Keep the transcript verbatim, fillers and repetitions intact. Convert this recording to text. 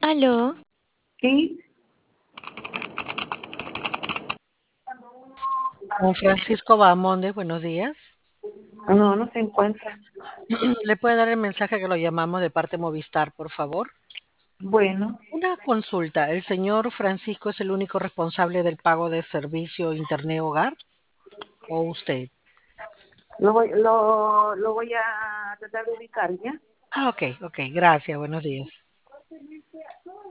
Aló, Sí, Don Francisco Bahamonde, buenos días. no, no se encuentra. ¿Le puede dar el mensaje que lo llamamos de parte Movistar, por favor? Bueno, Una consulta. ¿El señor Francisco es el único responsable del pago de servicio Internet Hogar o usted? lo voy, lo, lo voy a tratar de ubicar, ¿ya? Ah, ok, ok. Gracias. Buenos días.